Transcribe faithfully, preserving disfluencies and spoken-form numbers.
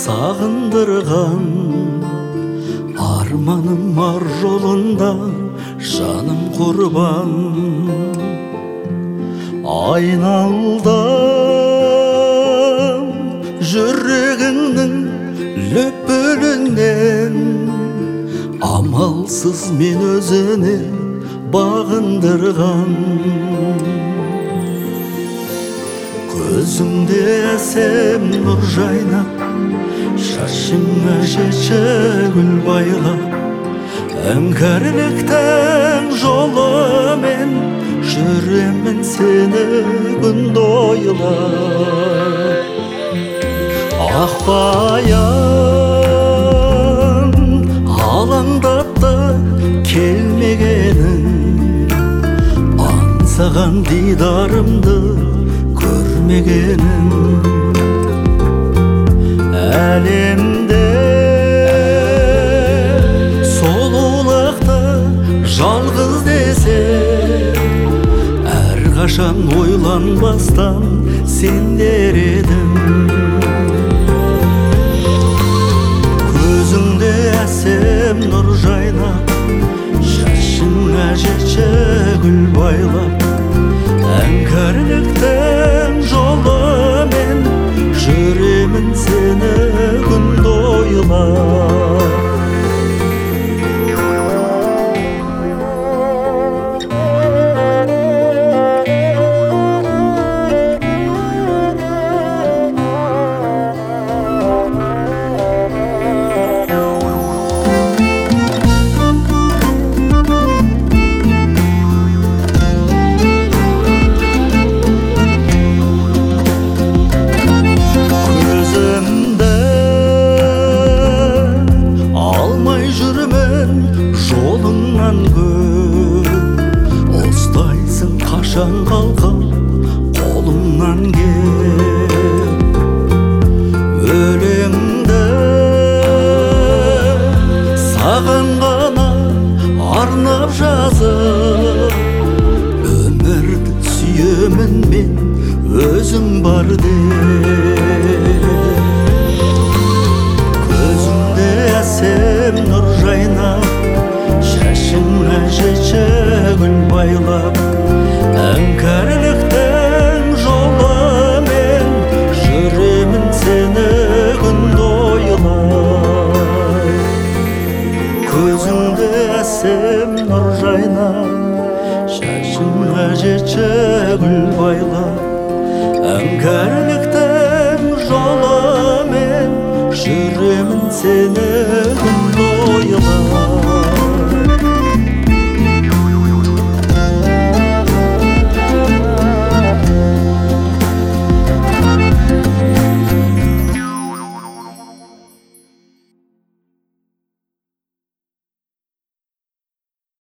сағындырған арманым ар жолында жаным құрбан. Айналдым жүрегіңнің лүпілінен, амалсыз мен өзіне бағындырған. Көзіңде әсем нұр жайнап, шашыңа шеше гүл байлап, іңкәрліктің жолымен жүремін сені күнде ойлап. Ақбаян алаңдатты келмегенің, аңсаған дидарымды көрмегенің. Әлемде сұлулықты жалғыз десе, әрқашан ойланбастан сендер едің. Көзіңде әсем нұр жайнап, шашыңа жетші гүл байлап, іңкәрліктің жолымен жүремін сені күнде ойлап. Ұстайсың қашан қалқам қолымнан кеп, өлеңді саған ғана арнап жазып, өмірді сүйемін мен өзің бар деп. Көзіңде әсем нұр жайнап, шашыңа жетші гүл байлап, іңкәрліктің жолымен жүремін сені күнде ойлап. Көзіңде әсем нұр жайнап, шашыңа жетші гүл байлап, іңкәрліктің жолымен жүремін сені